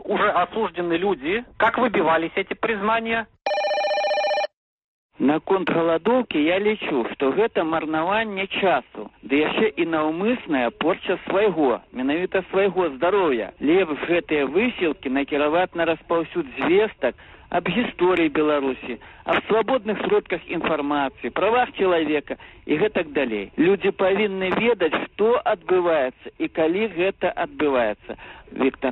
уже осуждены люди. Как выбивались эти признания? Наконт галадоўкі я лічу, што гэта марнаванне часу, ды яшчэ і наўмысная порча свайго, менавіта свайго здароўя. Лепш гэтыя высілкі накіраваць на распаўсюд звестак об гісторыі Беларусі, об свабодных сродках інфармацыі, правах чалавека і гэтак далей. Людзі павінны ведаць, што адбываецца і калі гэта адбываецца. Віктор.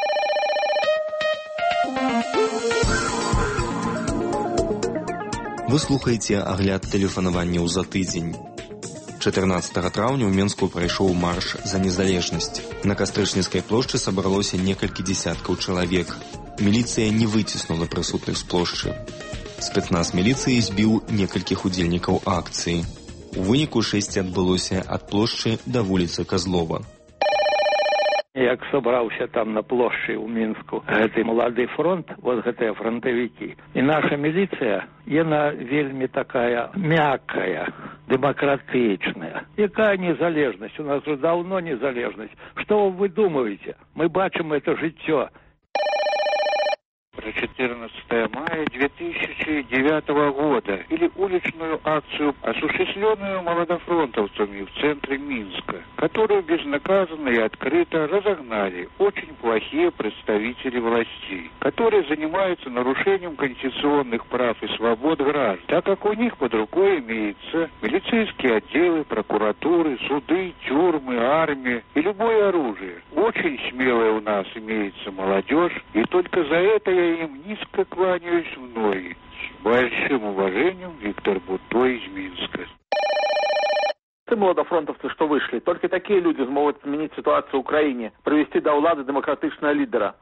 Вы слухаеце агляд тэлефанаванняў за тыдзень. 14 траўня ў Менску прайшоў марш за незалежнасць. На Кастрычніцкай плошчы сабралося некалькі дзесяткаў чалавек. Міліцыя не выціснула прысутных з плошчы. Спецназ міліцыі збіў некалькіх удзельнікаў акцыі. У выніку шэсце адбылося ад плошчы да вуліцы Казлова. Як собраўся там на плошчы ў Мінску гэты малады фронт, вот гэтыя фронтавікі. І наша міліцыя, яна вельмі такая мяккая, дэмакратычная. Якая незалежнасць? У нас уже давно незалежнасць. Что вы думаете? Мы бачым это жыццё. 14 мая 2009 года или уличную акцию, осуществленную молодофронтовцами в центре Минска, которую безнаказанно и открыто разогнали очень плохие представители властей, которые занимаются нарушением конституционных прав и свобод граждан, так как у них под рукой имеются милицейские отделы, прокуратуры, суды, тюрьмы, армия и любое оружие. Очень смелая у нас имеется молодежь, и только за это я им низко кланяюсь в ноги. С большим уважением, Виктор Бутой из Минска. Молодофронтовцы, что вышли, только такие люди смогут изменить ситуацию в Украине, привести до влады демократичного лидера.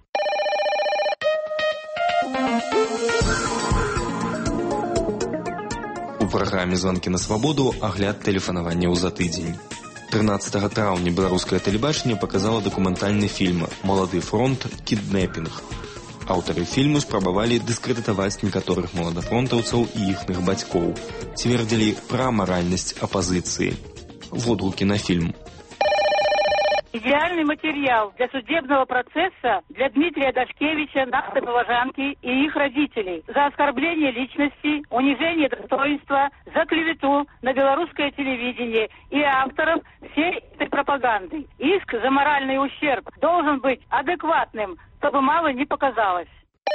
У праграме «Звонки на свободу» агляд тэлефанаванняў за тыдзень. 13 траўня беларускае тэлебачанне паказала дакументальны фільм «Малады фронт. Кіднэпінг». Аўтары фільму спрабавалі дыскрэдытаваць некаторых маладафронтаўцаў і іхных бацькоў, цвердзілі пра амаральнасць апазіцыі. Водгукі на фильм. Идеальный материал для судебного процесса для Дмитрия Дашкевича, Насты Поважанки и их родителей за оскорбление личности, унижение достоинства, за клевету на белорусское телевидение и авторов всей этой пропаганды. Иск за моральный ущерб должен быть адекватным, чтобы мало не показалось.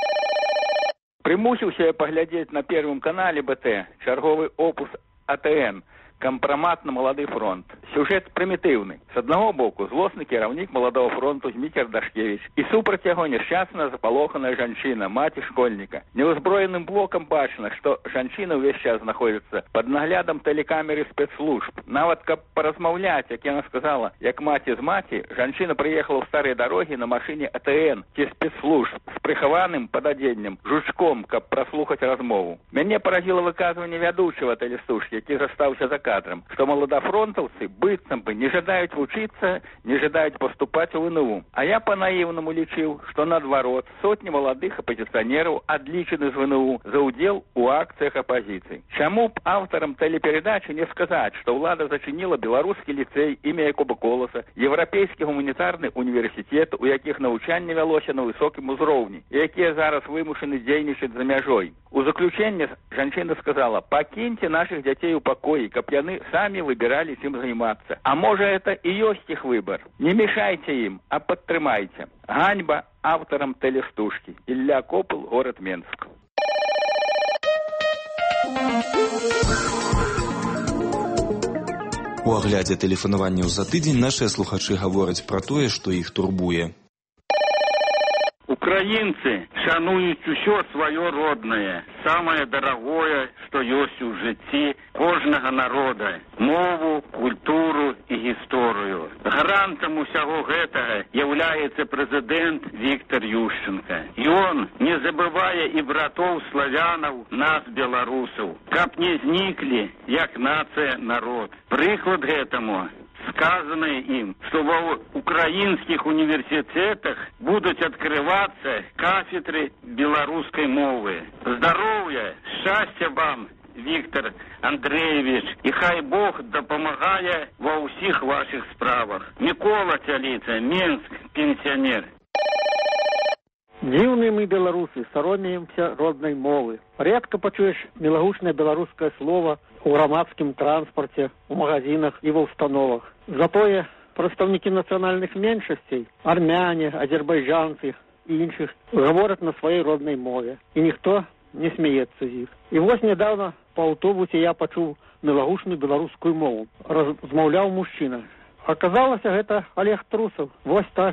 Примусіўся я паглядзець на Первом канале БТ чарговы опус АТН «Компромат на молодый фронт». Сюжет примитивный. С одного боку злостный кіраўнік молодого фронту Дмитрий Дашкевич и супраць яго несчастная заполоханная жанчына, мать школьника. Неузброенным блоком бачно, что жанчына увесь час находится под наглядом телекамеры спецслужб. Нават каб поразмаўляць, як яна сказала, як маці з маці, жанчына приехала в старые дороги на машине АТН ці спецслужб с прихаваным подадзеннем, жучком, каб прослухать размову. Мяне поразило выказывание вядучего телестужки, які застаўся за кадром, что молодофронтовцы быццам бы не жадаюць вучыцца, не жадаюць поступать у ВНУ. А я по-наивному лічыў, что наадварот сотни молодых оппозиционеров отличены з ВНУ за удел у акциях оппозиции. Чаму б авторам телепередачи не сказать, что влада зачинила белорусский лицей імя Якуба Колоса, Европейский гуманитарный университет, у якіх навучанне вялося на высокім узроўні, і якія зараз вымушаны дзейнічаць за мяжой. У заключение жанчына сказала: «Покиньте наших детей у покоя, каб яны сами выбирали, чем заниматься. А может, это и есть их выбор. Не мешайте им, а подтрымайте». Ганьба авторам телестужки. Илья Копыл, город Менск. У аглядзе тэлефанаванняў за тыдзень нашыя слухачы гавораць пра тое, што іх турбуе. Украинцы шануюць усё свое родное, самое дорогое, что есть у жыцці кожнага народа, мову, культуру и гісторыю. Гарантам усяго гэтага является президент Виктор Ющенко. И он, не забывая и братов славянов, нас, белорусов, каб не зникли, як нация, народ. Прыклад гэтаму сказанное им, что в украинских университетах будут открываться кафедры белорусской мовы. Здоровья, счастья вам, Виктор Андреевич, и хай Бог допомагає во всех ваших справах. Микола Тялица, Минск, пенсионер. Дзіўныя мы, беларусы, саромеемся роднай мовы. Редко пачуеш мілагучнае беларускае слово у грамадскім транспарце, у магазинах і ва ўстановах. Затое прадстаўнікі нацыянальных меншасцей, армяне, азербайджанцы і іншых гавораць на сваёй роднай мове. І ніхто не смеецца з іх. І вось нядаўна па аўтобусе я пачуў мілагучную беларускую мову. Размаўляў мужчына. Оказалося, гэта Олег Трусов. Вось так.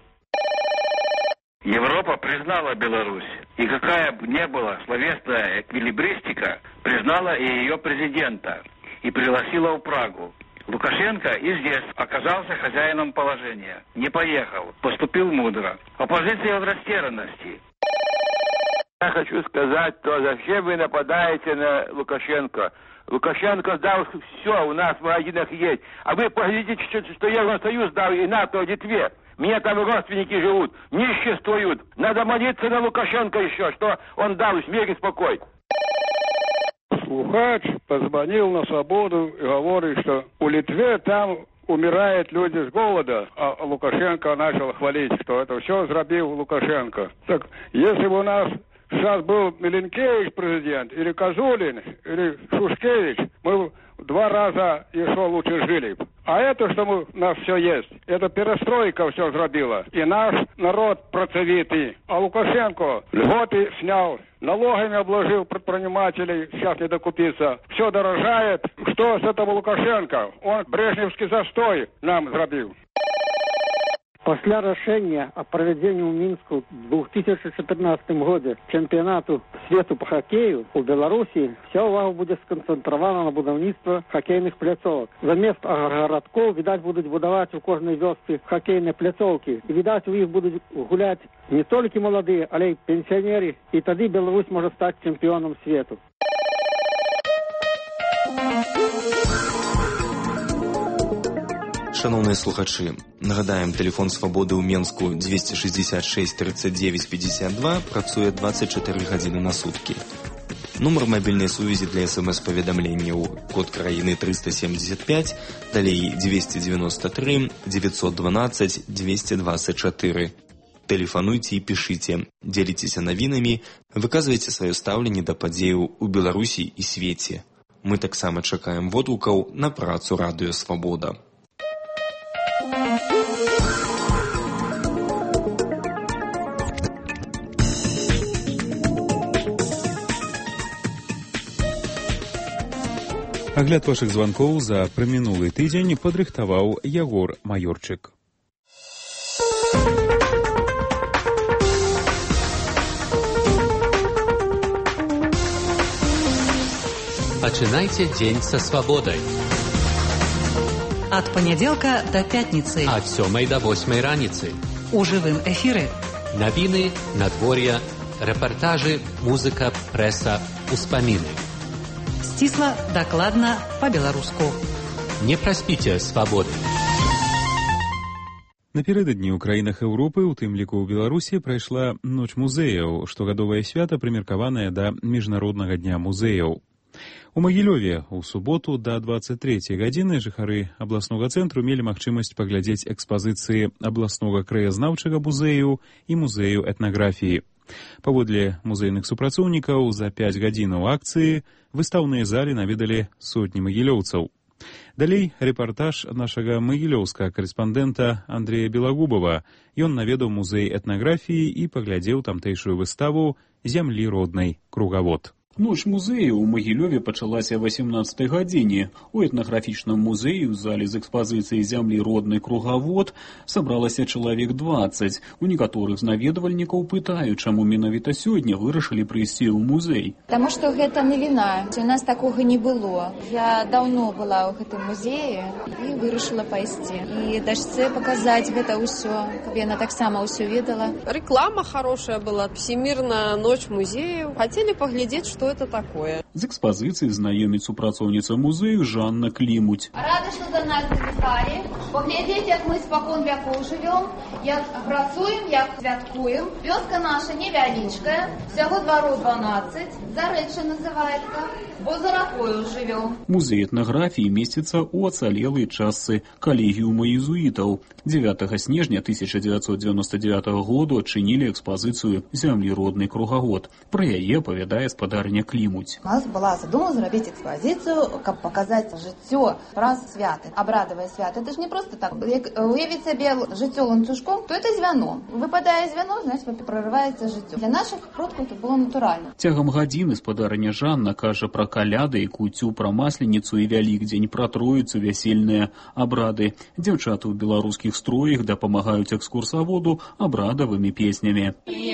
Европа признала Беларусь. И какая бы ни была словесная эквилибристика, признала и ее президента. И пригласила в Прагу. Лукашенко и здесь оказался хозяином положения. Не поехал. Поступил мудро. Оппозиция в растерянности. Я хочу сказать, что зачем вы нападаете на Лукашенко? Лукашенко дал все, у нас в магазинах есть. А вы поглядите, что Евросоюз дал и НАТО, Литве. Мне там родственники живут, ниществуют. Надо молиться на Лукашенко еще, что он дал в мире спокой. Слухач позвонил на свободу и говорит, что у Литве там умирают люди с голода, а Лукашенко начал хвалить, что это все сделал Лукашенко. Так если бы у нас сейчас был Миленкевич президент, или Козулин, или Шушкевич, мы в 2 раза еще лучше жили. А это, что у нас все есть, это перестройка все сделала. И наш народ процветит. А Лукашенко льготы снял, налогами обложил предпринимателей, сейчас не докупиться. Все дорожает. Что с этого Лукашенко? Он брежневский застой нам сделал. Пасля рашэння о правядзенні ў Мінску в 2014 годзе чэмпіянату свету по хоккею у Беларусі вся ўвага будзе сканцэнтравана на будаўніцтва хоккейных пляцовак. Замест гарадкоў, відаць, будуць будаваць у кожнай вёсцы хоккейныя пляцоўкі. І, відаць, у іх будуць гуляць не толькі маладыя, але і пенсіянеры. І тады Беларусь можа стаць чэмпіёнам свету. Шановныя слухачы, нагадаем, тэлефон свабоды ў Менску 266 39 52 працуе 24 гадзіны на суткі. Нумар мабільнай сувязі для СМС-паведамленняў код краіны 375, далей 293 912 224. Тэлефануйце і пішыце, дзеліцеся навінамі, выказвайце сваё стаўленне да падзеяў у Беларусі і свеце. Мы таксама чакаем водгукаў на працу радыё «Свабода». Агляд вашых званкоў за прамінулы тыдзень падрыхтаваў Ягор Маёрчык. Пачынайце дзень са свабодай. Ад панядзелка да пятніцы. Ад 7 до 8 раніцы. У жывым эфіры. Навіны, надвор'я, рэпартажы, музыка, прэса, успаміны. Сцісла, дакладна, па-беларуску. Не праспіце свабоды. Напярэдадні ў краінах Еўропы, у тым ліку ў Беларусі, прайшла Ноч музеяў, штогадовае свята, прымеркаванае да Міжнароднага дня музеяў. У Магілёве ў суботу да 23 гадзіны жыхары абласнога цэнтру мелі магчымасць паглядзець экспазіцыі абласнога краязнаўчага музею і музею этнаграфіі. Паводле музейных супрацоўнікаў, за 5 гадзінаў акцыі выстаўныя залі наведалі сотні магілёўцаў. Далей рэпартаж нашага магілёўскага карэспандэнта Андрэя Белагубова. Ён наведаў музей этнаграфіі і паглядзеў тамтэйшую выставу «Зямлі роднай. Кругавод». Ноч музею ў Магілёве пачалася 18 гадзіне. У этнаграфічным музеі ў зале з экспазіцыяй «Зямлі роднай. Кругавод» сабралася чалавек 20. У некаторых з наведвальнікаў пытаюць, чаму менавіта сёння вырашылі прыйсці ў музей. Таму што гэта навіна. У нас такога не было. Я даўно была ў гэтым музеі і вырашыла пайсці. І дачцэ паказаць гэта ўсё, каб яна таксама ўсё ведала. Реклама хорошая была. Всемирная ночь музеев. Хотели поглядеть, что это такое. З экспазіцыі знаёміць супрацоўніца музею Жанна Клімуць. Рада, што да нас завіталі. Паглядзець, як мы спакон вякоў жывём, як працуем, як святкуем. Вёска наша невялічкая, всяго двару 12, Зарэчча называецца, бо за ракою жывём. Музей этнаграфіі месціцца ў ацалелай частцы калегіума езуітаў. 9 снежня 1999 году адчынілі экспазіцыю «Зямлі родны кругавод». Пра яе апавядае спадарня Клімуць. У нас была задумка зрабіць экспазіцыю, каб паказаць жыццё праз святы, абрадавыя святы. Это ж не просто так. Як уявіць сабе жыццё ланцужком, то это звяно. Выпадае звяно, значит, прорываецца жыццё. Для наших продкаў это было натуральна. Цягам гадзіны спадарня Жанна кажа пра каляды і куцю, пра масленіцу і вялікдзень, пра троіцу, вясельныя абрады. Дзяўчаты ў беларускіх строях дапамагаюць экскурсаводу абрадавымі песнямі.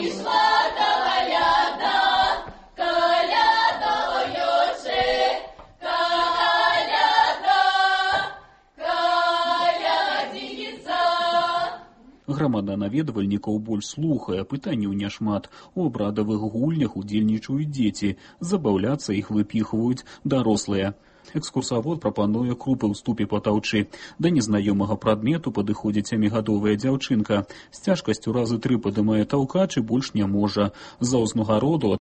Грамада наведвальнікаў больш слухае, пытанняў няшмат. У абрадавых гульнях удзельнічаюць дзеці, забаўляцца іх выпіхваюць дарослыя. Экскурсавод прапануе крупы ў ступе патаўчы. Да незнаёмага прадмету падыходзіць 7гадовая дзяўчынка. З цяжкасцю разы 3 падымае таўкач і больш не можа. З-за ўзнагароду